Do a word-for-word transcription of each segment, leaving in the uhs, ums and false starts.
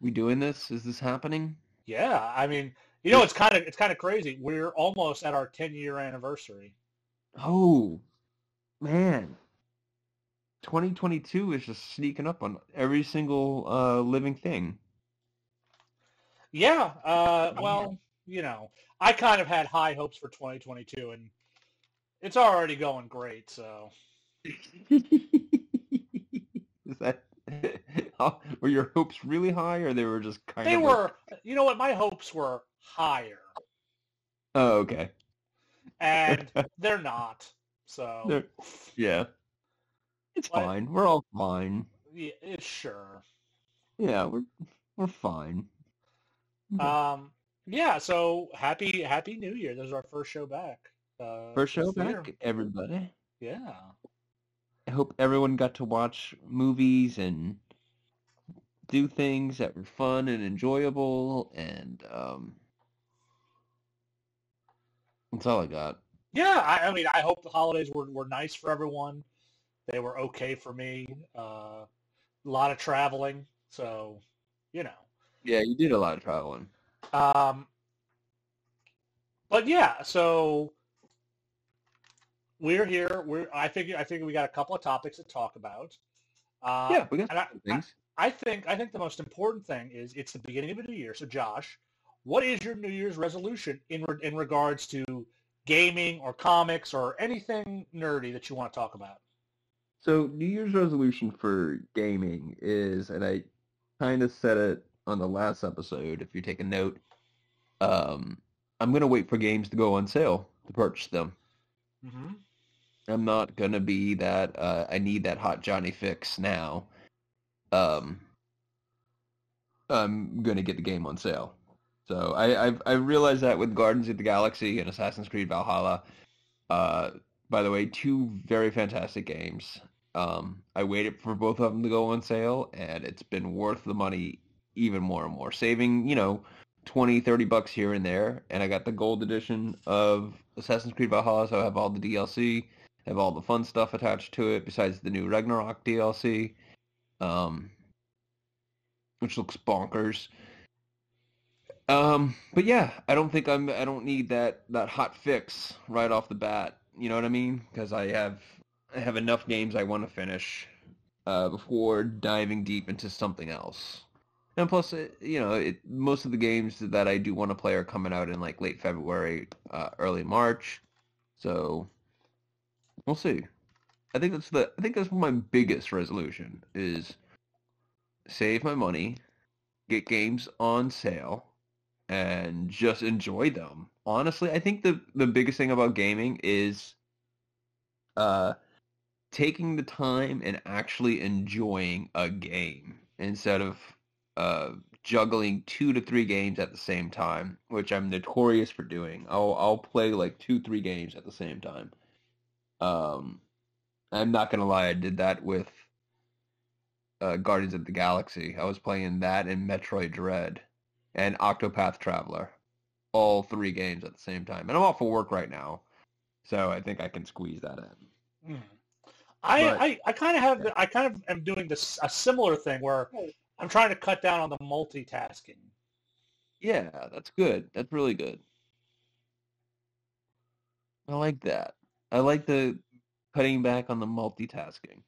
We doing this? Is this happening? Yeah, I mean, you know, it's kind of it's kind of crazy. We're almost at our ten year anniversary. Oh, man. twenty twenty-two is just sneaking up on every single uh, living thing. Yeah, uh, Man. well, you know, I kind of had high hopes for twenty twenty-two, and it's already going great. So Is that were your hopes really high, or they were just kind they of like, were, you know what, my hopes were higher, oh, okay. and they're not. So, They're- yeah, it's but fine. We're all fine. yeah, it's sure. Yeah, we're we're fine. Um, yeah. So happy Happy New Year. This is our first show back. Uh, First show this year. back, everybody. Yeah. I hope everyone got to watch movies and do things that were fun and enjoyable, and um, that's all I got. Yeah, I, I mean, I hope the holidays were, were nice for everyone. They were okay for me. Uh, a lot of traveling, so you know. Yeah, you did a lot of traveling. Um, but yeah, so we're here. We're I think I think we got a couple of topics to talk about. Uh, Yeah, we got and I, some I things. I think I think the most important thing is it's the beginning of a new year. So Josh, what is your New Year's resolution in re- in regards to gaming or comics or anything nerdy that you want to talk about? So New Year's resolution for gaming is, and I kind of said it on the last episode, if you take a note, um, I'm gonna wait for games to go on sale to purchase them. Mm-hmm. I'm not gonna be that uh, I need that hot Johnny fix now. Um, I'm gonna get the game on sale. So I I've, I realized that with Guardians of the Galaxy and Assassin's Creed Valhalla. Uh, by the way, two very fantastic games. Um, I waited for both of them to go on sale, and it's been worth the money even more and more. Saving, you know, twenty, thirty bucks here and there, and I got the gold edition of Assassin's Creed Valhalla, so I have all the D L C, have all the fun stuff attached to it, besides the new Ragnarok D L C, um, which looks bonkers. Um, but yeah, I don't think I'm. I don't need that that hot fix right off the bat. You know what I mean? Because I have I have enough games I want to finish uh, before diving deep into something else. And plus, it, you know, it, most of the games that I do want to play are coming out in like late February, uh, early March. So we'll see. I think that's the. I think that's my biggest resolution is save my money, get games on sale, and just enjoy them. Honestly, I think the the biggest thing about gaming is uh taking the time and actually enjoying a game instead of uh juggling two to three games at the same time, which I'm notorious for doing. I'll I'll play like two, three games at the same time. Um I'm not gonna lie, I did that with uh, Guardians of the Galaxy. I was playing that and Metroid Dread and Octopath Traveler, all three games at the same time. And I'm off for work right now, so I think I can squeeze that in. Mm. I But I, I kind of have yeah, the, I kind of am doing this a similar thing where I'm trying to cut down on the multitasking. yeah, that's good. That's really good. I like that. I like the cutting back on the multitasking.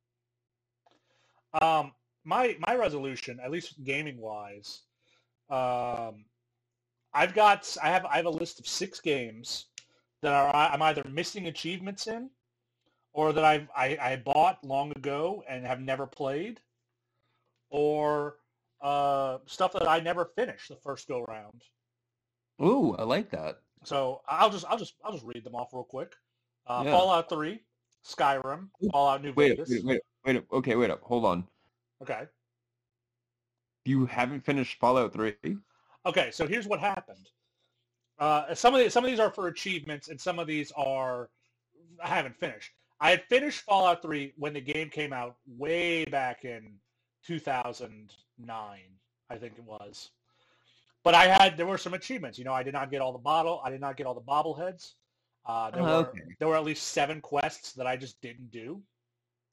Um, my my resolution, at least gaming wise, um, I've got I have I have a list of six games that are I'm either missing achievements in or that I've I, I bought long ago and have never played, or uh, stuff that I never finished the first go round. Ooh, I like that. So I'll just I'll just I'll just read them off real quick. Uh, Yeah. Fallout three, Skyrim, Ooh, Fallout New wait, wait, Vegas. wait, wait. Okay, wait up. Hold on. Okay. You haven't finished Fallout three? Okay. So here's what happened. Uh, some of these, some of these are for achievements, and some of these are I haven't finished. I had finished Fallout three when the game came out way back in two thousand nine, I think it was. But I had there were some achievements. You know, I did not get all the bottle. I did not get all the bobbleheads. Uh, there Oh, were okay. there were at least seven quests that I just didn't do.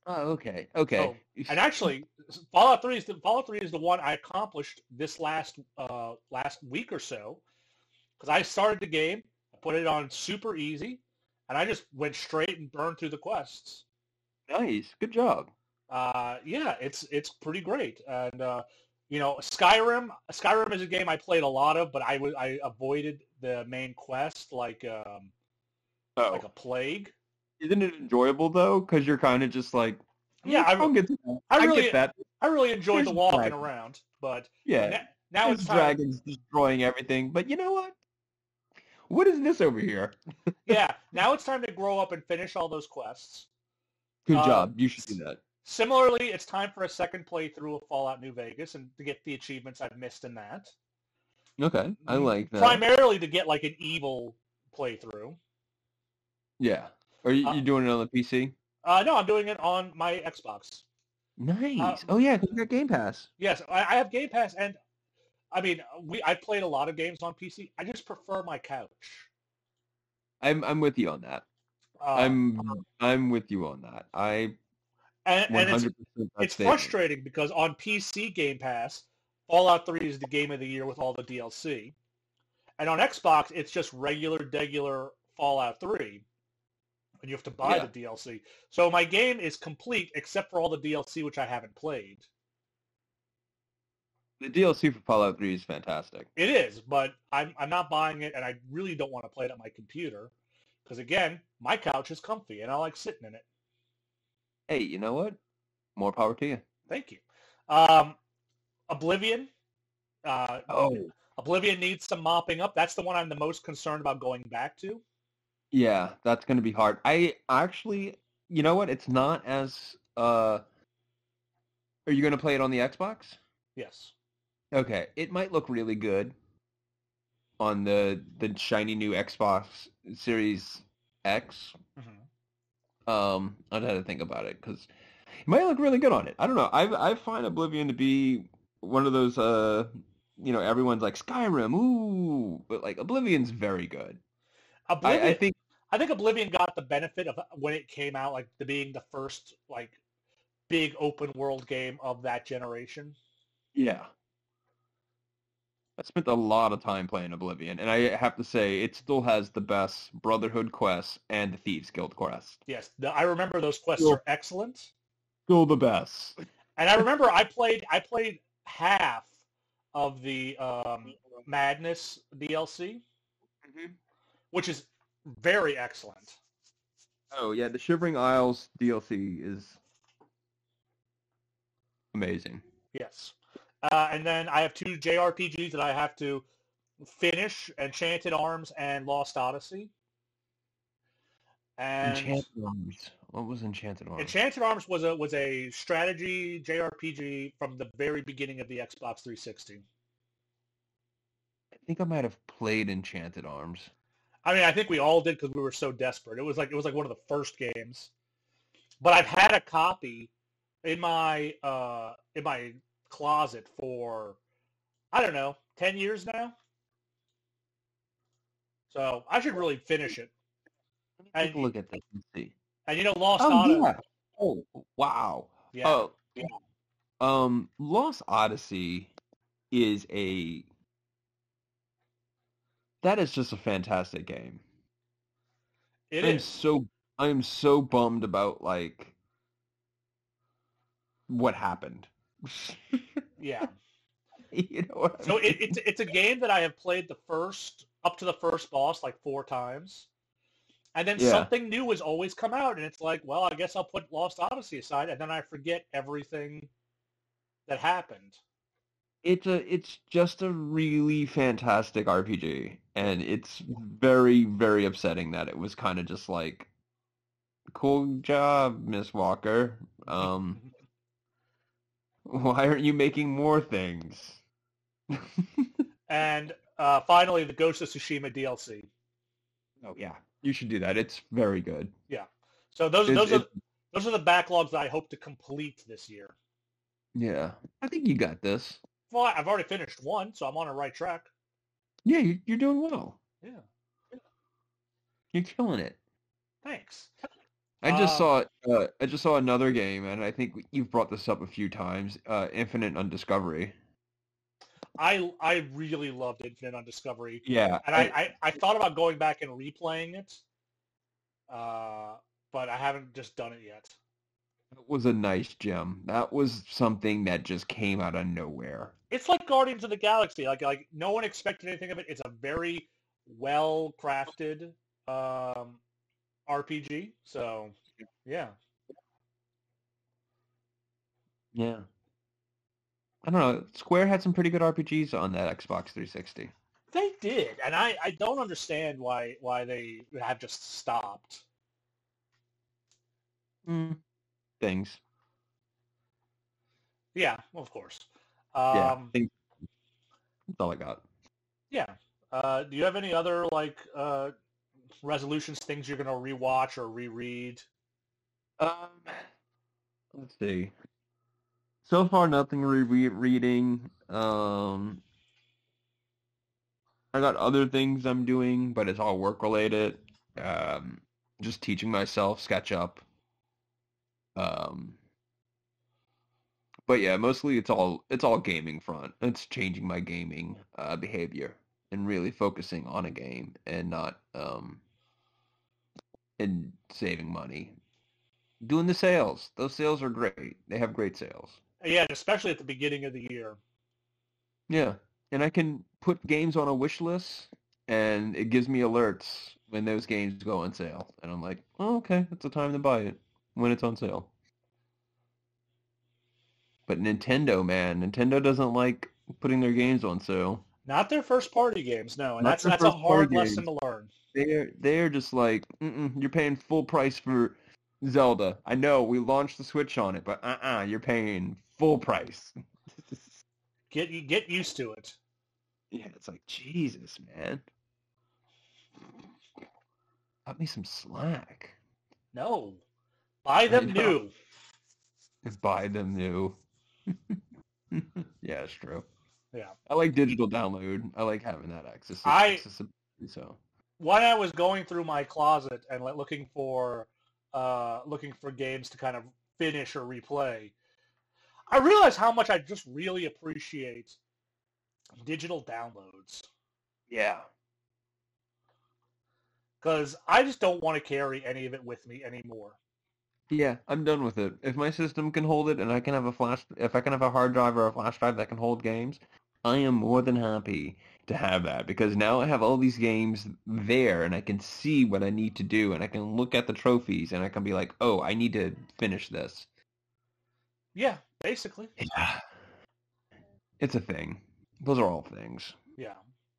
Oh, okay, okay. So, and actually, Fallout Three is the Fallout Three is the one I accomplished this last uh, last week or so because I started the game, I put it on super easy, and I just went straight and burned through the quests. Nice, good job. Uh, yeah, it's it's pretty great, and uh, you know, Skyrim. Skyrim is a game I played a lot of, but I was I avoided the main quest like um, like Oh, a plague. isn't it enjoyable though? Because you're kind of just like, Yeah, "Mm, I, I'll get to that. I I get really that. I really enjoyed There's the walking dragons. around, but Yeah, now, now there's it's time. dragons destroying everything. But you know what? What is this over here? Yeah, now it's time to grow up and finish all those quests. Good Uh, job. You should do that. Similarly, it's time for a second playthrough of Fallout New Vegas and to get the achievements I've missed in that. Okay, I like that. Primarily to get like an evil playthrough. Yeah. Are you, Uh, you doing it on the P C? uh, no, I'm doing it on my Xbox. Nice. Uh, Oh yeah, 'cause you got Game Pass. yes, I, I have Game Pass, and I mean, we I played a lot of games on P C. I just prefer my couch. I'm I'm with you on that. Uh, I'm I'm with you on that. I and, and it's one hundred percent that it's statement. frustrating because on P C Game Pass, Fallout three is the game of the year with all the D L C, and on Xbox it's just regular, regular Fallout three, and you have to buy Yeah. the D L C. So my game is complete except for all the D L C which I haven't played. The D L C for Fallout three is fantastic. It is, but I'm I'm not buying it, and I really don't want to play it on my computer because again, my couch is comfy and I like sitting in it. Hey, you know what? More power to you. Thank you. Um, Oblivion. Uh, Oh. Oblivion needs some mopping up. That's the one I'm the most concerned about going back to. Yeah, that's going to be hard. I actually, you know what? It's not as uh are you going to play it on the Xbox? Yes. Okay, it might look really good on the the shiny new Xbox Series X. Mm-hmm. Um, I'd have to think about it because it might look really good on it. I don't know. I I find Oblivion to be one of those uh you know everyone's like Skyrim, ooh, but like Oblivion's very good. Oblivion. I, I think I think Oblivion got the benefit of when it came out, like the being the first like big open world game of that generation. yeah. I spent a lot of time playing Oblivion, and I have to say it still has the best Brotherhood quests and the Thieves Guild quests. Yes, the, I remember those quests Still, are excellent. still the best. And I remember I played I played half of the um, Madness D L C, Mm-hmm. which is very excellent. Oh yeah, the Shivering Isles D L C is amazing. Yes. Uh, and then I have two J R P Gs that I have to finish, Enchanted Arms and Lost Odyssey. And Enchanted Arms. What was Enchanted Arms? Enchanted Arms was a was a strategy J R P G from the very beginning of the Xbox three sixty. I think I might have played Enchanted Arms. I mean, I think we all did because we were so desperate. It was like it was like one of the first games. But I've had a copy in my uh, in my closet for I don't know ten years now. So I should really finish it. Let me take a look at this and see. And you know, Lost Oh Odyssey. yeah. Oh wow. Yeah. Oh, um, Lost Odyssey is a that is just a fantastic game. It I'm is. so I'm so bummed about like what happened. Yeah. You know what I So mean? it, it's it's a game that I have played the first up to the first boss like four times, and then Yeah. something new has always come out, and it's like, well, I guess I'll put Lost Odyssey aside, and then I forget everything that happened. It's a it's just a really fantastic R P G, and it's very very upsetting that it was kind of just like, cool job, Miss Walker. Um, why aren't you making more things? And uh, finally, the Ghost of Tsushima D L C. Oh yeah, you should do that. It's very good. Yeah. So those It's, those are it's, those are the backlogs that I hope to complete this year. yeah, I think you got this. Well, I've already finished one, so I'm on the right track. Yeah, you, you're doing well. Yeah. You're killing it. Thanks. I just Um, saw uh, I just saw another game, and I think you've brought this up a few times. Uh, Infinite Undiscovery. I I really loved Infinite on Discovery, Yeah, and I, I, I, I thought about going back and replaying it, uh, but I haven't just done it yet. that was a nice gem. That was something that just came out of nowhere. It's like Guardians of the Galaxy. Like like no one expected anything of it. It's a very well crafted um, R P G. So yeah, Yeah. I don't know. Square had some pretty good R P Gs on that Xbox three sixty. they did, and I, I don't understand why why they have just stopped. Mm, things. Yeah, well, of course. Yeah, Um, things. That's all I got. yeah. Uh, do you have any other like uh, resolutions, things you're gonna rewatch or reread? Um, let's see. So far, nothing re reading. Um, I got other things I'm doing, but it's all work related. Um, just teaching myself SketchUp. Um, but yeah, mostly it's all it's all gaming front. It's changing my gaming uh, behavior and really focusing on a game and not um and saving money. Doing the sales. Those sales are great. They have great sales. Yeah, especially at the beginning of the year. Yeah. And I can put games on a wish list and it gives me alerts when those games go on sale. And I'm like, oh, okay, it's the time to buy it when it's on sale. But Nintendo, man, Nintendo doesn't like putting their games on sale. Not their first party games, no, and Not that's their that's a first party hard lesson games. to learn. They're they're just like, mm-mm, you're paying full price for Zelda. I know we launched the Switch on it, but uh-uh, you're paying full price. Get get used to it. Yeah, it's like, Jesus, man. Cut me some slack. No, buy I them know. new. Buy them new. Yeah, it's true. Yeah, I like digital download. I like having that access I accessibility. So when I was going through my closet and like, looking for uh, looking for games to kind of finish or replay, I realized how much I just really appreciate digital downloads yeah, because I just don't want to carry any of it with me anymore. yeah, I'm done with it. If my system can hold it and I can have a flash, if I can have a hard drive or a flash drive that can hold games, I am more than happy to have that because now I have all these games there and I can see what I need to do and I can look at the trophies and I can be like, oh, I need to finish this. Yeah, basically. Yeah. It's a thing. Those are all things. Yeah,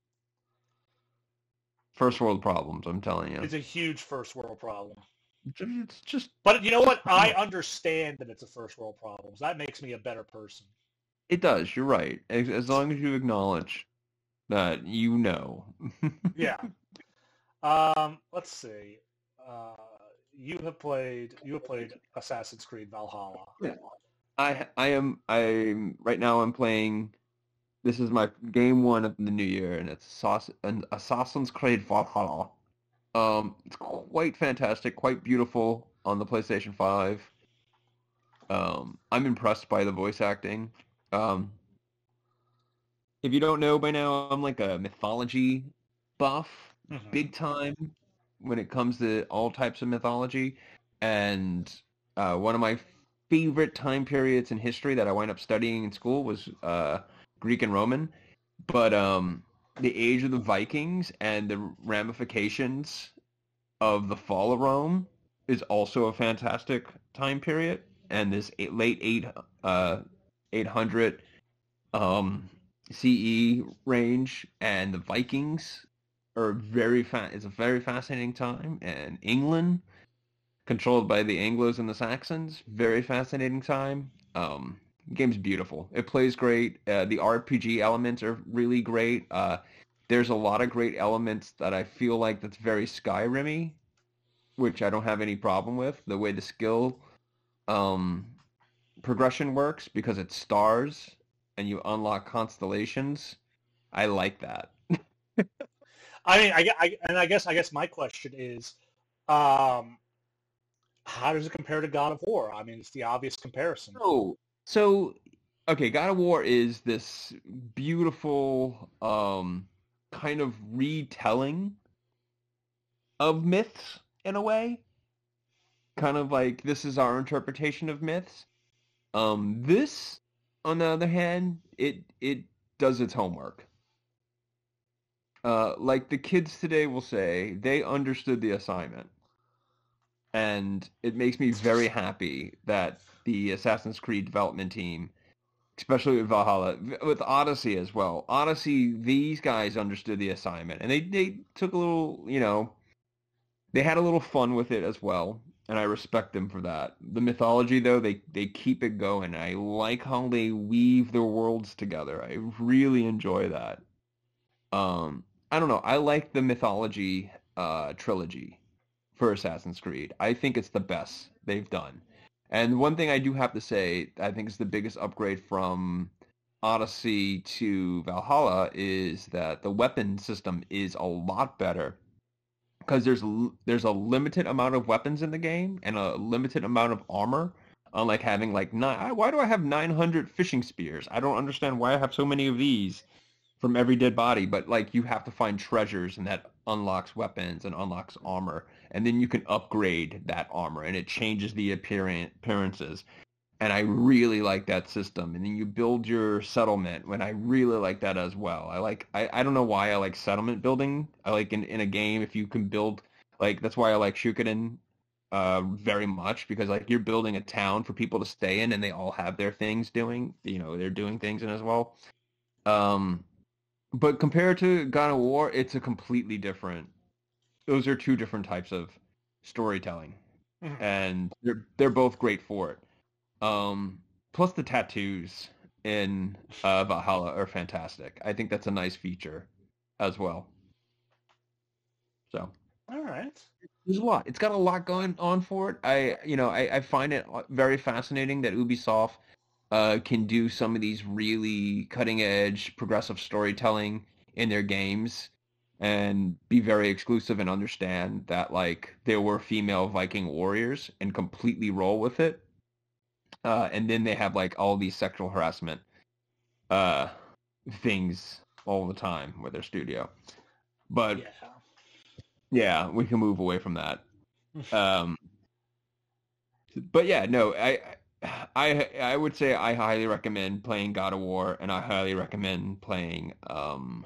First world problems, I'm telling you. it's a huge first world problem. It's just, But you know just what? I understand that it's a first world problem. That makes me a better person. it does. You're right. As, as long as you acknowledge that you know. Yeah. Um, let's see. Uh, you have played you have played Assassin's Creed Valhalla. Yeah. I I am I'm right now I'm playing. This is my game one of the new year, and it's Sauce an Assassin's Creed Valhalla. Um, it's quite fantastic, quite beautiful on the PlayStation five. Um, I'm impressed by the voice acting. Um, if you don't know by now, I'm like a mythology buff, Hmm. big time when it comes to all types of mythology. And uh, one of my favorite time periods in history that I wind up studying in school was uh, Greek and Roman. But um, the age of the Vikings and the ramifications of the fall of Rome is also a fantastic time period. And this eight, late eight uh, eight hundred um, C E range and the Vikings are very fa- it's a very fascinating time. And England, controlled by the Anglos and the Saxons, very fascinating time. Um, game's beautiful. It plays great. Uh, the R P G elements are really great. Uh, there's a lot of great elements that I feel like that's very Skyrim-y, which I don't have any problem with. The way the skill um, progression works because it's stars and you unlock constellations. I like that. I mean, I, I and I guess I guess my question is, um, how does it compare to God of War? I mean, it's the obvious comparison. So, so okay, God of War is this beautiful um, kind of retelling of myths in a way. Kind of like this is our interpretation of myths. Um, this, on the other hand, it it does its homework. Uh, like the kids today will say, they understood the assignment. And it makes me very happy that the Assassin's Creed development team, especially with Valhalla, with Odyssey as well. Odyssey, these guys understood the assignment, and they, they took a little, you know, they had a little fun with it as well, and I respect them for that. The mythology, though, they, they keep it going. I like how they weave their worlds together. I really enjoy that. Um, I don't know. I like the mythology uh, trilogy for Assassin's Creed. I think it's the best they've done. And one thing I do have to say, I think is the biggest upgrade from Odyssey to Valhalla is that the weapon system is a lot better because there's there's a limited amount of weapons in the game and a limited amount of armor. Unlike having like nine, why do I have nine hundred fishing spears? I don't understand why I have so many of these from every dead body. But like you have to find treasures, and that unlocks weapons and unlocks armor, and then you can upgrade that armor, and it changes the appearance appearances. And I really like that system. And then you build your settlement, when I really like that as well. I like, I, I don't know why I like settlement building. I like in, in a game, if you can build, like, that's why I like Shukaden uh, very much, because like you're building a town for people to stay in, and they all have their things doing, you know, they're doing things in as well. Um, but compared to God of War, it's a completely different, those are two different types of storytelling. Mhm. And they're, they're both great for it. Um, plus the tattoos in uh, Valhalla are fantastic. I think that's a nice feature as well. So All right. there's a lot. It's got a lot going on for it. I, you know, I, I find it very fascinating that Ubisoft uh, can do some of these really cutting edge progressive storytelling in their games and be very exclusive and understand that like there were female Viking warriors and completely roll with it. Uh, and then they have like all these sexual harassment uh, things all the time with their studio. But Yeah. yeah, we can move away from that. Um, but yeah, no, I, I, I would say I highly recommend playing God of War, and I highly recommend playing um,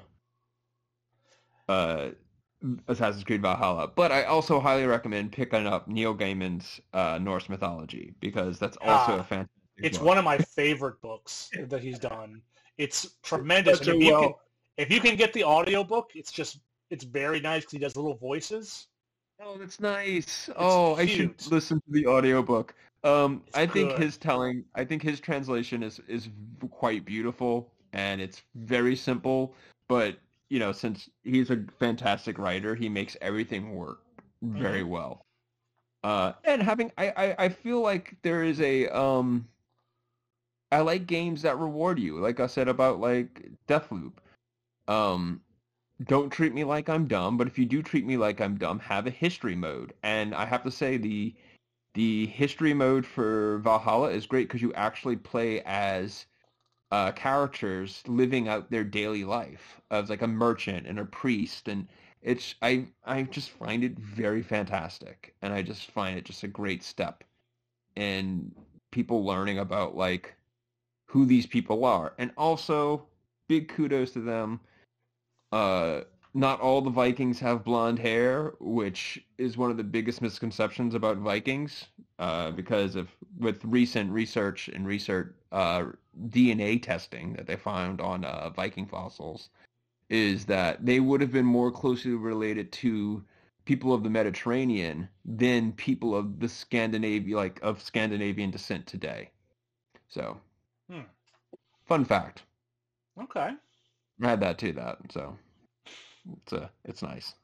uh, Assassin's Creed Valhalla. But I also highly recommend picking up Neil Gaiman's uh, Norse mythology, because that's also Ah, a fantastic it's book. one of my favorite books that he's done. It's tremendous. Such And a if you well- can, if you can get the audiobook, it's just it's very nice because he does little voices. Oh, that's nice. Oh, I should cute. listen to the audiobook. Um, It's I think good. his telling, I think his translation is is quite beautiful, and it's very simple, but you know, since he's a fantastic writer, he makes everything work very Mhm. well. Uh, and having, I, I, I feel like there is a, um, I like games that reward you, like I said about like Deathloop. Um, don't treat me like I'm dumb, but if you do treat me like I'm dumb, have a history mode. And I have to say the the history mode for Valhalla is great because you actually play as uh, characters living out their daily life as like a merchant and a priest, and it's I I just find it very fantastic, and I just find it just a great step in people learning about like who these people are, and also big kudos to them. Uh, not all the Vikings have blonde hair, which is one of the biggest misconceptions about Vikings, uh, because of with recent research and research uh, D N A testing that they found on uh, Viking fossils, is that they would have been more closely related to people of the Mediterranean than people of the Scandinavia, like of Scandinavian descent today. So, Hmm. fun fact. Okay. I had that too. That so it's uh, it's nice.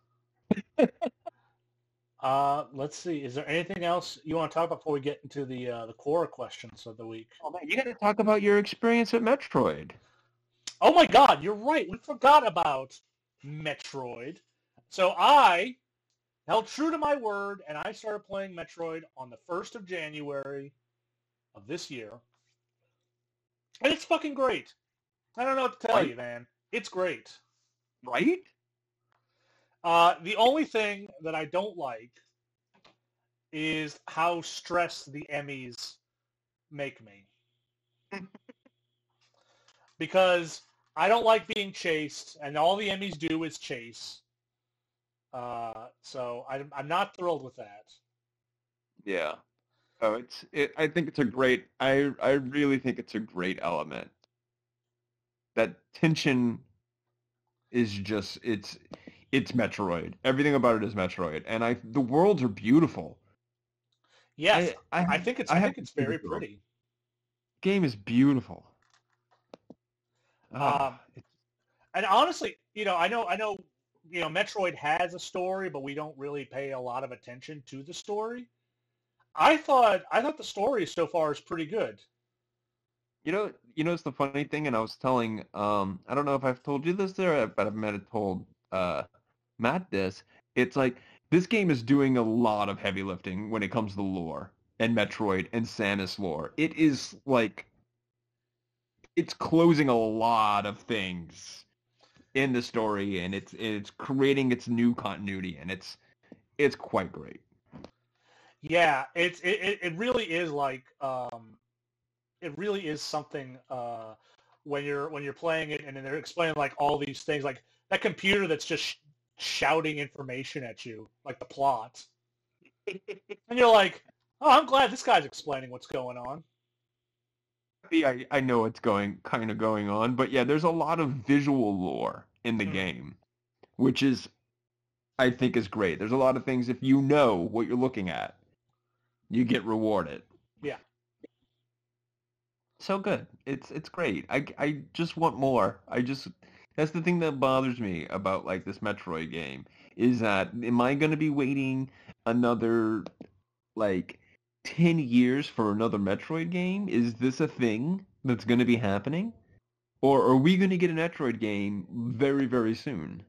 Uh, let's see. Is there anything else you want to talk about before we get into the uh, the core questions of the week? Oh man, you got to talk about your experience at Metroid. Oh my God, you're right. We forgot about Metroid. So I held true to my word, and I started playing Metroid on the first of January of this year. And it's fucking great. I don't know what to tell Right? you, man. It's great. Right? Uh, the only thing that I don't like is how stressed the Emmys make me. Because I don't like being chased, and all the Emmys do is chase. Uh, so I'm, I'm not thrilled with that. Yeah. Oh, it's it. I think it's a great. I I really think it's a great element. That tension is just it's it's Metroid. Everything about it is Metroid, and I the worlds are beautiful. Yes, I I, I have, think it's I I have think it's to say very this, though. pretty. Game is beautiful. Ah, Um, it's, and honestly, you know, I know I know, you know, Metroid has a story, but we don't really pay a lot of attention to the story. I thought I thought the story so far is pretty good. you know you know it's the funny thing, and I was telling um I don't know if I've told you this there, but I might have told uh Matt this. It's like this game is doing a lot of heavy lifting when it comes to the lore and Metroid and Samus lore. It is like it's closing a lot of things in the story, and it's it's creating its new continuity, and it's it's quite great. Yeah, it's it, it it really is like um, it really is something uh, when you're when you're playing it and then they're explaining like all these things like that computer that's just sh- shouting information at you like the plot, and you're like, oh, I'm glad this guy's explaining what's going on. I I know what's going kind of going on, but yeah, there's a lot of visual lore in the Mhm. game, which is I think is great. There's a lot of things if you know what you're looking at, you get rewarded. Yeah. So good. It's it's great. I I just want more. I just that's the thing that bothers me about like this Metroid game is that am I going to be waiting another like ten years for another Metroid game? Is this a thing that's going to be happening? Or are we going to get a Metroid game very very soon?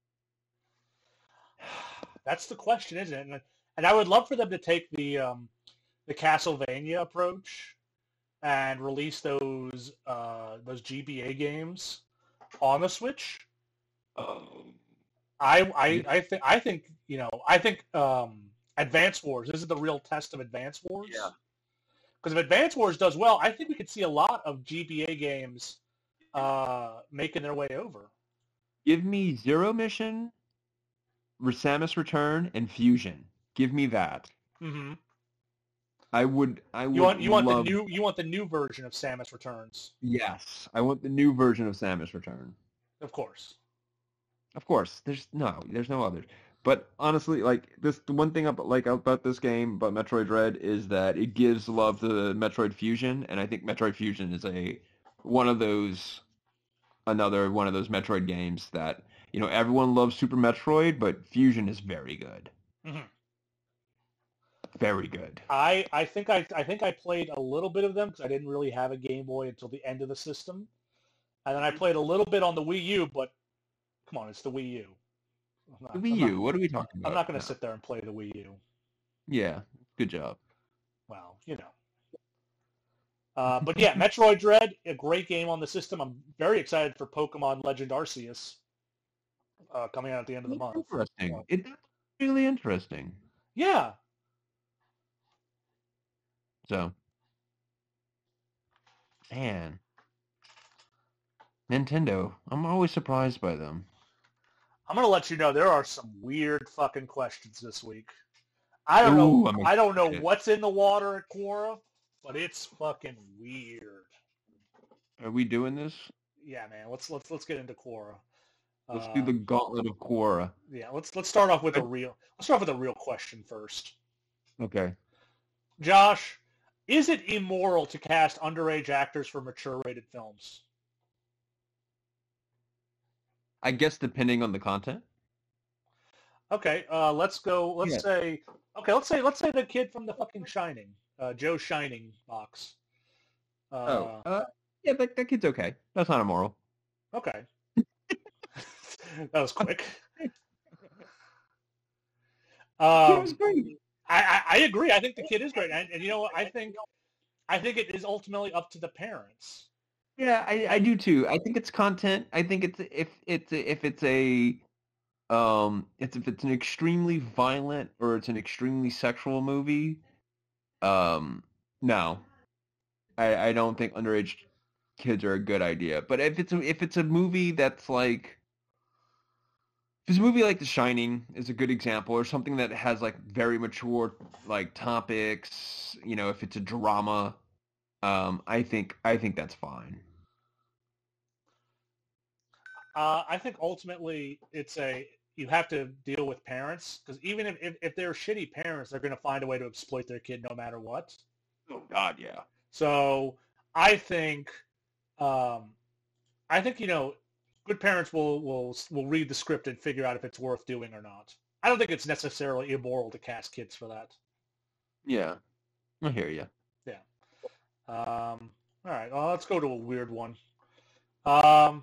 That's the question, isn't it? And, and I would love for them to take the um, the Castlevania approach and release those uh, those G B A games on the Switch. Oh, I yeah. I I think I think you know I think um, Advance Wars. This is the real test of Advance Yeah. Wars. Because if Advance Wars does well, I think we could see a lot of G B A games uh, making their way over. Give me Zero Mission, Samus Return, and Fusion. Give me that. hmm I would I You would want you want the love new you want the new version of Samus Returns, yes. I want the new version of Samus Return. of course. Of course, there's no there's no others. But honestly, like this the one thing about like about this game, about Metroid Dread, is that it gives love to Metroid Fusion, and I think Metroid Fusion is a one of those another one of those Metroid games that, you know, everyone loves Super Metroid, but Fusion is very good. hmm Very good. I I think I I think I played a little bit of them because I didn't really have a Game Boy until the end of the system, and then I played a little bit on the Wii U. But come on, it's the Wii U. I'm The not Wii I'm not U, what are we talking I'm about not going to now? sit there and play the Wii U. Yeah, good job. Well, you know. Uh, but yeah, Metroid Dread, a great game on the system. I'm very excited for Pokemon Legend Arceus uh, coming out at the end of the It's month. interesting. It's really interesting. Yeah. So, man, Nintendo, I'm always surprised by them. I'm going to let you know there are some weird fucking questions this week. I don't know Ooh, I'm I don't know excited. what's in the water at Quora, but it's fucking weird. Are we doing this? Yeah, man. Let's let's let's get into Quora. Let's do the Uh, Gauntlet of Korra. yeah, let's let's start off with a I- real let's start off with a real question first. Okay. Josh, is it immoral to cast underage actors for mature rated films? I guess depending on the content. Okay, uh, let's go. Yeah. Let's say, okay, let's say, let's say the kid from the fucking Shining, uh, Joe Shining box. Oh, Uh, uh, yeah, that, that kid's okay. That's not immoral. okay, that was quick. The kid Um, was great. I, I, I agree. I think the kid is great, and, and you know what? I think I think it is ultimately up to the parents. Yeah, I, I And do too. I think it's content. I think it's if it's a, if it's a um it's if it's an extremely violent or it's an extremely sexual movie, um no. I, I don't think underage kids are a good idea. But if it's a, if it's a movie that's like if it's a movie like The Shining is a good example, or something that has like very mature like topics, you know, if it's a drama, um, I think I think that's fine. uh, I think ultimately it's a you have to deal with parents because even if, if, if they're shitty parents, they're going to find a way to exploit their kid no matter what. Oh God, yeah. So I think um, I think you know good parents will will will read the script and figure out if it's worth doing or not. I don't think it's necessarily immoral to cast kids for that. Yeah, I hear you. Yeah. Um, all right. Well, let's go to a weird one. Um,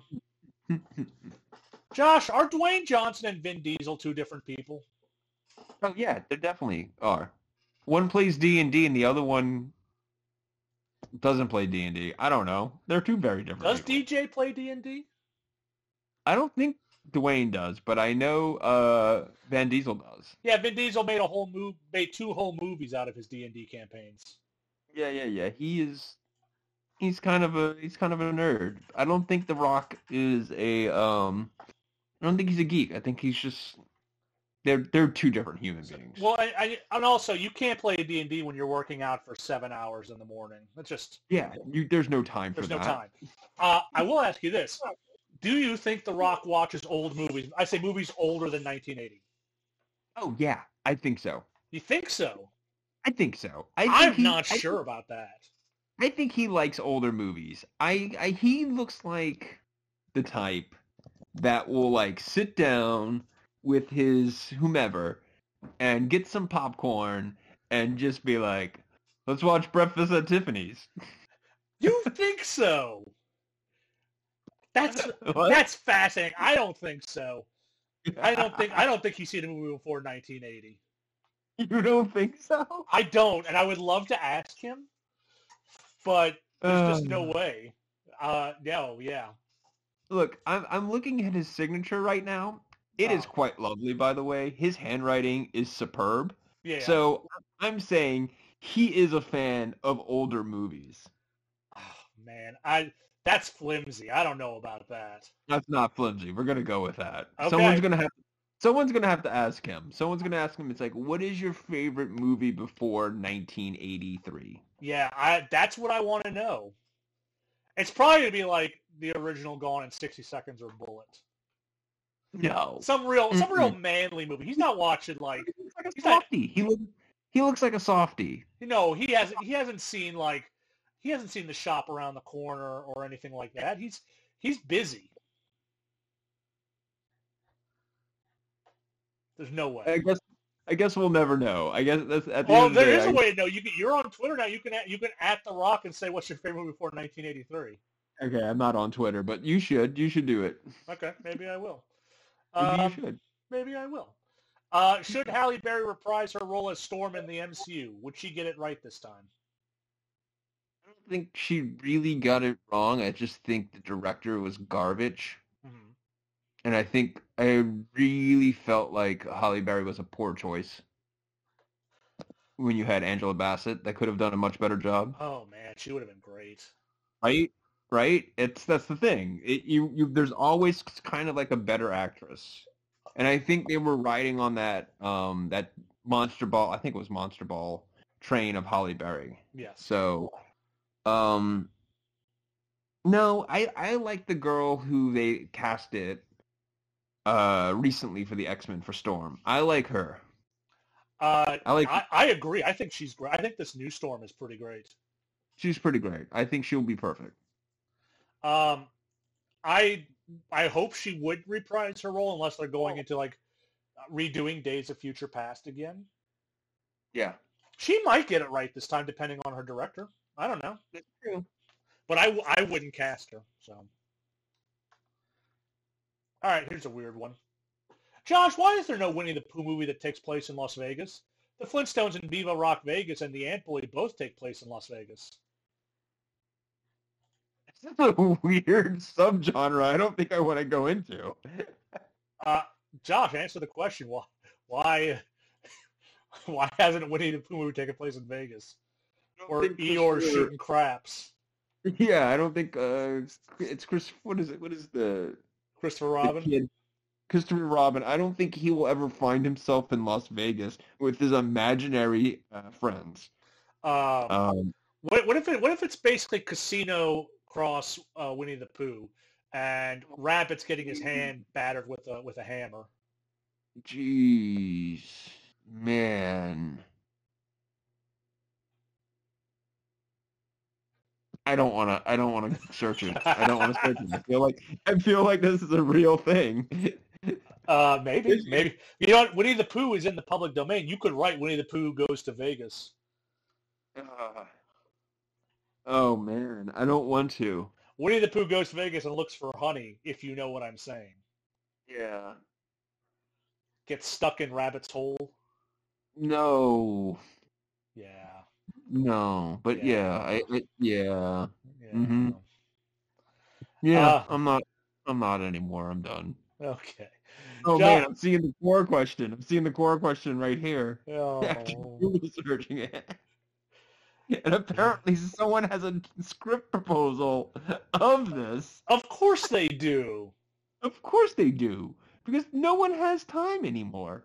Josh, are Dwayne Johnson and Vin Diesel two different people? Oh yeah, they definitely are. One plays D and D, and the other one doesn't play D and D. I don't know. They're two very different Does people. D J play D and D? I don't think Dwayne does, but I know uh, Van Diesel does. Yeah, Vin Diesel made a whole move, made two whole movies out of his D and D campaigns. Yeah, yeah, yeah. He is. He's kind of a. He's kind of a nerd. I don't think The Rock is a. Um. I don't think he's a geek. I think he's just. They're they're two different human So, beings. well, I, I, and also you can't play D and D when you're working out for seven hours in the morning. That's just Yeah, you, there's no time for there's no that. time. Uh, I will ask you this: do you think The Rock watches old movies? I say movies older than nineteen eighty. Oh yeah, I think so. You think so? I think so. I think I'm he. not I sure about that. I think he likes older movies. I, I he looks like the type that will like sit down with his whomever and get some popcorn and just be like, "Let's watch Breakfast at Tiffany's." You think so? That's What? that's fascinating. I don't think so. I don't think I don't think he's seen a movie before nineteen eighty. You don't think so? I don't, and I would love to ask him, but there's Uh, just no way. Uh, no, yeah. look, I'm I'm looking at his signature right now. It is Uh, quite lovely, by the way. His handwriting is superb. yeah. So I'm saying he is a fan of older movies. Oh, man, I that's flimsy. I don't know about that. That's not flimsy. We're gonna go with that. Someone's Okay. gonna have someone's gonna have to ask him. Someone's gonna ask him. It's like, what is your favorite movie before nineteen eighty-three? Yeah, I that's what I want to know. It's probably gonna be like the original Gone in sixty Seconds or Bullet. No. Some real some real Mm-mm. manly movie. He's not watching like He looks like a he's not softie. He look he looks like a softie. you know, he hasn't he hasn't seen like he hasn't seen The Shop Around the Corner or anything like that. He's he's busy. There's no I way. guess I guess we'll never know. I guess that's at the end Well, of the there day. is a I, way to know. You can, you're on Twitter now. You can you can at The Rock and say what's your favorite movie before nineteen eighty-three. okay, I'm not on Twitter, but you should. You should do it. Okay, maybe I will. Maybe you Um, should. maybe I will. Uh, should Halle Berry reprise her role as Storm in the M C U? Would she get it right this time? I don't think she really got it wrong. I just think the director was garbage. Mm-hmm. And I think I really felt like Holly Berry was a poor choice when you had Angela Bassett that could have done a much better job. Oh man, she would have been great. Right? Right? It's that's the thing. It, you you there's always kind of like a better actress. And I think they were riding on that um that Monster Ball, I think it was Monster Ball train of Holly Berry. Yes. So, um no, I I like the girl who they casted uh recently for the X-Men for Storm. I like her. Uh, I like I, I agree. I think she's great. I think this new Storm is pretty great. she's pretty great. I think she'll be perfect. Um, I I hope she would reprise her role unless they're going into like redoing Days of Future Past again. Yeah. She might get it right this time, depending on her director. I don't know, That's true. but I, I wouldn't cast her. So, all right, here's a weird one. Josh, why is there no Winnie the Pooh movie that takes place in Las Vegas? The Flintstones and Viva Rock Vegas and the Ant Bully both take place in Las Vegas. It's a weird subgenre I don't think I want to go into. Uh, Josh, answer the question. Why, why, why hasn't Winnie the Pooh movie taken place in Vegas? Or Eeyore shooting craps? Yeah, I don't think uh, it's Chris. What is it? What is the Christopher Robin? The kid, Christopher Robin. I don't think he will ever find himself in Las Vegas with his imaginary uh, friends. Um, um, what, what if it? What if it's basically Casino cross uh, Winnie the Pooh, and Rabbit's getting his hand battered with a with a hammer? Jeez, man. I don't want to. I don't want to search it. I don't want to search it. I feel like I feel like this is a real thing. Uh, maybe, maybe. You know what? Winnie the Pooh is in the public domain. You could write Winnie the Pooh goes to Vegas. Uh, oh man, I don't want to. Winnie the Pooh goes to Vegas and looks for honey. If you know what I'm saying. Yeah. Gets stuck in Rabbit's hole. No. Yeah. No, but Yeah. yeah, I, I yeah. Yeah. Mm-hmm. Yeah, Uh, I'm not. I'm not anymore. I'm done. Okay. Oh John- man, I'm seeing the core question. I'm seeing the core question right here. Oh. After Google searching it, and apparently someone has a script proposal of this. Of course they do. Of course they do, because no one has time anymore.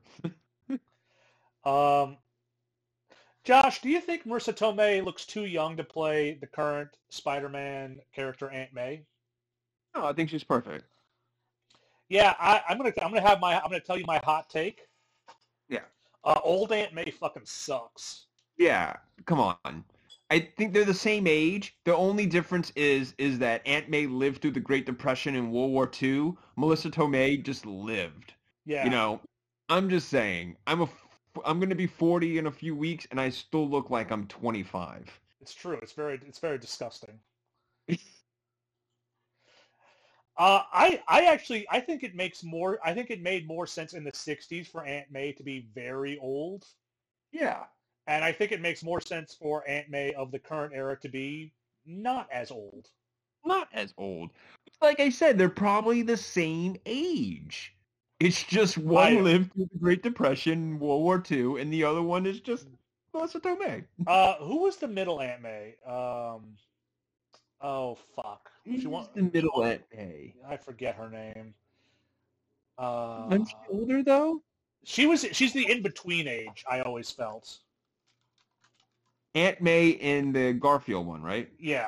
Um, Josh, do you think Marissa Tomei looks too young to play the current Spider-Man character Aunt May? No, I think she's perfect. Yeah, I, I'm gonna I'm gonna have my I'm gonna tell you my hot take. Yeah. Uh, old Aunt May fucking sucks. Yeah, come on. I think they're the same age. The only difference is is that Aunt May lived through the Great Depression and World War Two. Melissa Tomei just lived. Yeah. You know, I'm just saying. I'm a I'm going to be forty in a few weeks, and I still look like I'm twenty-five. It's true. It's very it's very disgusting. Uh, I I actually I think it makes more I think it made more sense in the sixties for Aunt May to be very old, Yeah. and I think it makes more sense for Aunt May of the current era to be not as old. Not as old. Like I said, they're probably the same age. It's just one I- lived through the Great Depression, World War Two, and the other one is just Melissa Tomei. Uh, who was the middle Aunt May? Um, oh fuck, She's she want, the middle Aunt May. I forget her name. Uh, Isn't she older though? she was she's the in between age. I always felt. Aunt May in the Garfield one, right? Yeah.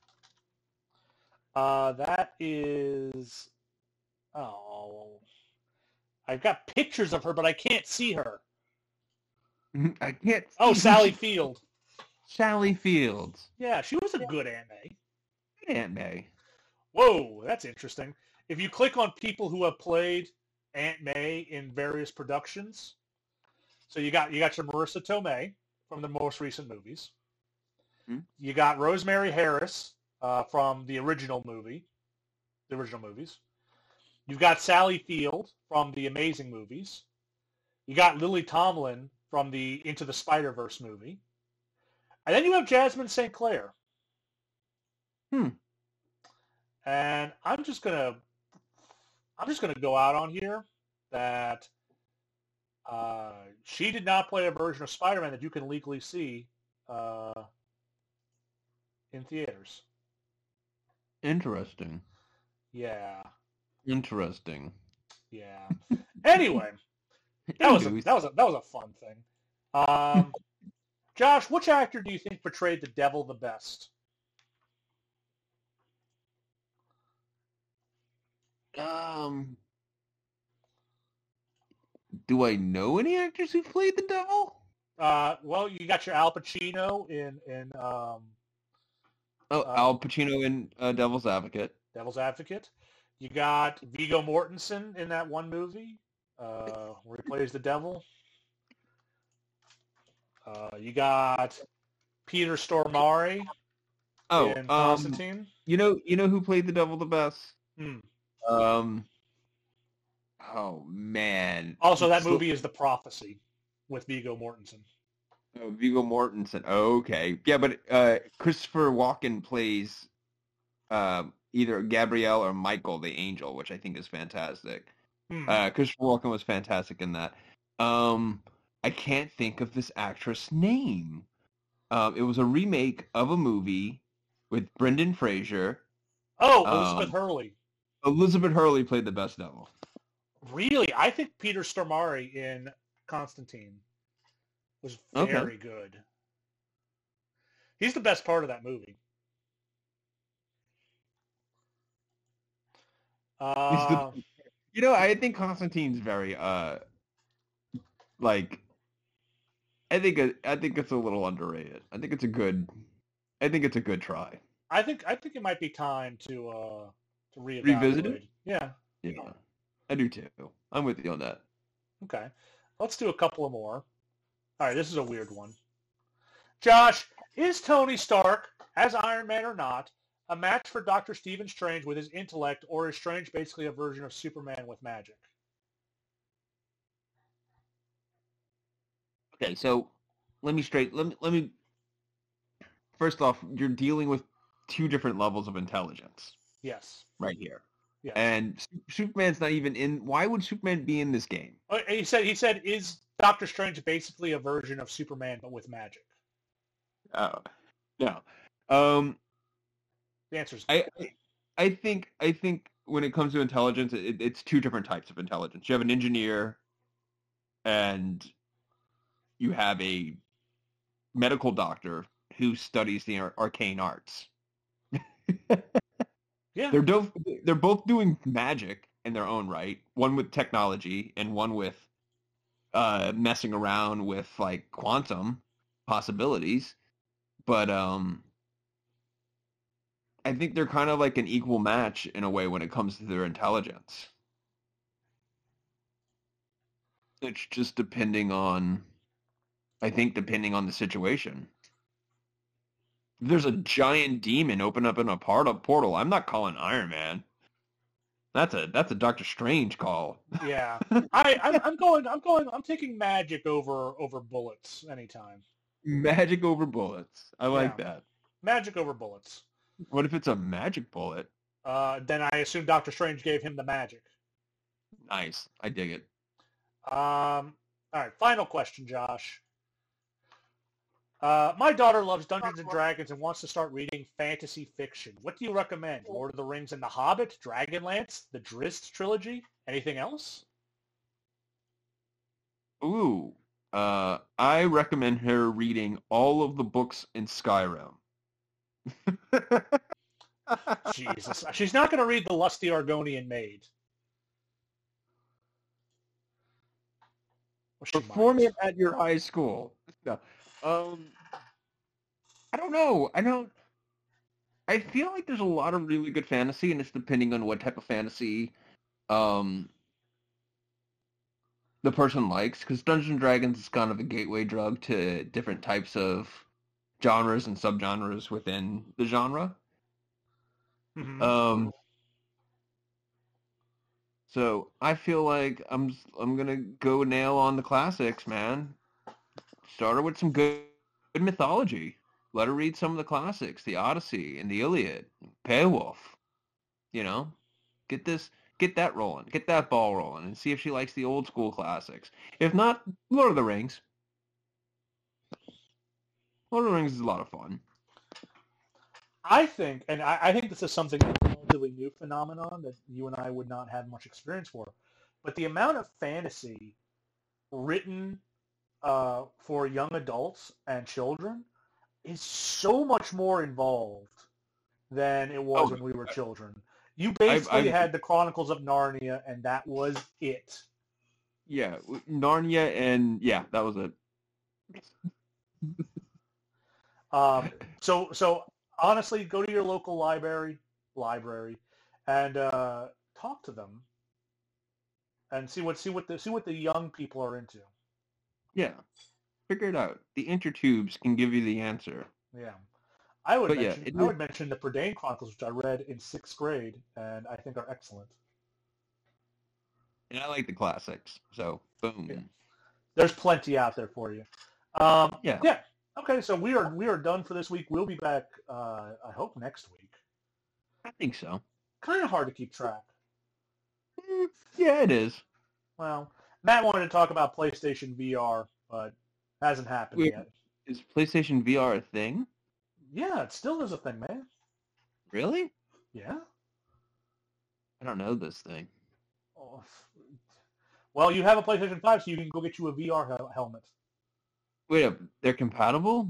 Uh, that is. Oh, I've got pictures of her, but I can't see her. I can't. Oh, see- Sally Field. Sally Fields. Yeah, she was a good Aunt May. Aunt May. Whoa, that's interesting. If you click on people who have played Aunt May in various productions, so you got you got your Marissa Tomei from the most recent movies. Hmm. You got Rosemary Harris uh, from the original movie, the original movies. You've got Sally Field from the Amazing movies. You got Lily Tomlin from the Into the Spider-Verse movie. And then you have Jasmine Saint Clair. Hmm. And I'm just gonna I'm just gonna go out on here that uh, she did not play a version of Spider-Man that you can legally see uh, in theaters. Interesting. Yeah, Interesting. yeah. Anyway, that was a, Anyways. that was a, that was a fun thing. Um, Josh, which actor do you think portrayed the devil the best? Um, do I know any actors who played the devil? Uh, well, you got your Al Pacino in in um, Oh, Uh, Al Pacino in uh, Devil's Advocate. Devil's Advocate. You got Viggo Mortensen in that one movie uh, where he plays the devil. Uh, you got Peter Stormare Oh, in um, Constantine. you know, you know who played the devil the best? Hmm. Um, Oh man. Also, that So, movie is The Prophecy with Viggo Mortensen. oh, Viggo Mortensen. Oh, okay. Yeah, but uh, Christopher Walken plays uh, either Gabrielle or Michael the Angel, which I think is fantastic. Hmm. Uh, Christopher Walken was fantastic in that. Um, I can't think of this actress' name. Um, it was a remake of a movie with Brendan Fraser. Oh, Elizabeth Um, Hurley. Elizabeth Hurley played the best devil. Really? I think Peter Stormare in Constantine was Okay. very good. He's the best part of that movie. He's the, Uh, you know, I think Constantine's very uh like I think it, I think it's a little underrated. I think it's a good I think it's a good try. I think I think it might be time to uh, to Revisit it? reevaluate. Yeah. Yeah. I do too. I'm with you on that. Okay. Let's do a couple of more. All right. This is a weird one. Josh, is Tony Stark, as Iron Man or not, a match for Doctor Stephen Strange with his intellect, or is Strange basically a version of Superman with magic? Okay, so let me straight let me let me first off, you're dealing with two different levels of intelligence Yes. right here. Yes. And Su- Superman's not even in. Why would Superman be in this game? Oh, he said he said is Doctor Strange basically a version of Superman but with magic? Oh, no. Um, The answer is I, I I think I think when it comes to intelligence, it, it's two different types of intelligence. You have an engineer, and you have a medical doctor who studies the ar- arcane arts. yeah. They're both they're both doing magic in their own right. One with technology, and one with uh, messing around with like quantum possibilities. But um, I think they're kind of like an equal match in a way when it comes to their intelligence. It's just depending on, I think, depending on the situation. If there's a giant demon open up in a part of portal, I'm not calling Iron Man. That's a that's a Doctor Strange call. Yeah. I I'm, I'm going I'm going I'm taking magic over over bullets anytime. Magic over bullets. I Yeah. like that. Magic over bullets. What if it's a magic bullet? Uh, then I assume Doctor Strange gave him the magic. Nice. I dig it. Um, all right, final question, Josh. Uh, my daughter loves Dungeons and Dragons and wants to start reading fantasy fiction. What do you recommend? Lord of the Rings and The Hobbit, Dragonlance, the Drizzt trilogy? Anything else? Ooh. Uh, I recommend her reading all of the books in Skyrim. Jesus, she's not going to read The Lusty Argonian Maid. Well, she Perform might. it at your high school. No. Um, I don't know. I don't. I feel like there's a lot of really good fantasy, and it's depending on what type of fantasy um the person likes. Because Dungeons and Dragons is kind of a gateway drug to different types of genres and subgenres within the genre. Mm-hmm. Um, so I feel like I'm I'm gonna go nail on the classics, man. Start her with some good, good mythology. Let her read some of the classics, the Odyssey and the Iliad, Beowulf. You know, get this, get that rolling, get that ball rolling, and see if she likes the old school classics. If not, Lord of the Rings. Lord of the Rings is a lot of fun. I think, and I, I think this is something that's a relatively new phenomenon that you and I would not have much experience for, but the amount of fantasy written uh, for young adults and children is so much more involved than it was Oh, when we were children. You I've, basically I've, had the Chronicles of Narnia, and that was it. yeah, Narnia, and yeah, that was it. Um, so, so honestly, go to your local library, library, and uh, talk to them, and see what see what the see what the young people are into. Yeah, figure it out. The intertubes can give you the answer. Yeah, I would But yeah, mention it I is, would mention the Prydain Chronicles, which I read in sixth grade, and I think are excellent. And I like the classics. So, boom. Yeah. There's plenty out there for you. Um, Yeah. Yeah. Okay, so we are we are done for this week. We'll be back, uh, I hope, next week. I think so. Kind of hard to keep track. Mm, yeah, it is. Well, Matt wanted to talk about PlayStation V R, but hasn't happened Wait. yet. Is PlayStation V R a thing? Yeah, it still is a thing, man. Really? Yeah. I don't know this thing. Oh, well, you have a PlayStation five, so you can go get you a V R hel- helmet. Wait up, they're compatible?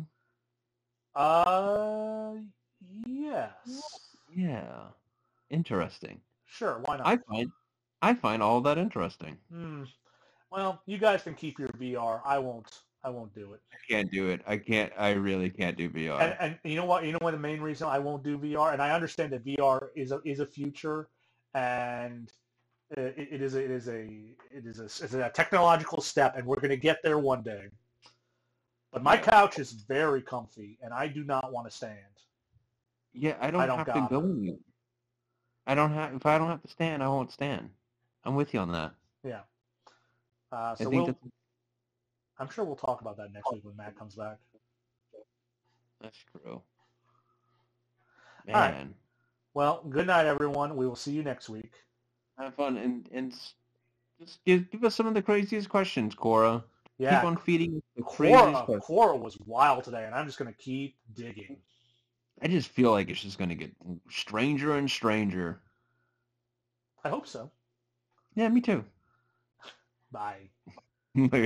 Uh, yes. Yeah. Interesting. Sure, why not? I find I find all that interesting. Hmm. Well, you guys can keep your V R. I won't. I won't do it. I can't do it. I can't. I really can't do V R. And, and you know what? You know what? The main reason I won't do V R, and I understand that V R is a is a future, and it, it is a, it is a it is a, it's a technological step, and we're going to get there one day. But my couch is very comfy, and I do not want to stand. Yeah, I don't, I don't have to got go it. anywhere. I don't have. If I don't have to stand, I won't stand. I'm with you on that. Yeah. Uh, I so think we'll. that's I'm sure we'll talk about that next week when Matt comes back. that's true. All right. Man, Well, good night, everyone. We will see you next week. have fun and and s- just give give us some of the craziest questions, Cora. Yeah. Keep on feeding us the craziest Cora, questions. Cora was wild today, and I'm just going to keep digging. I just feel like it's just gonna get stranger and stranger. I hope so. Yeah, me too. Bye.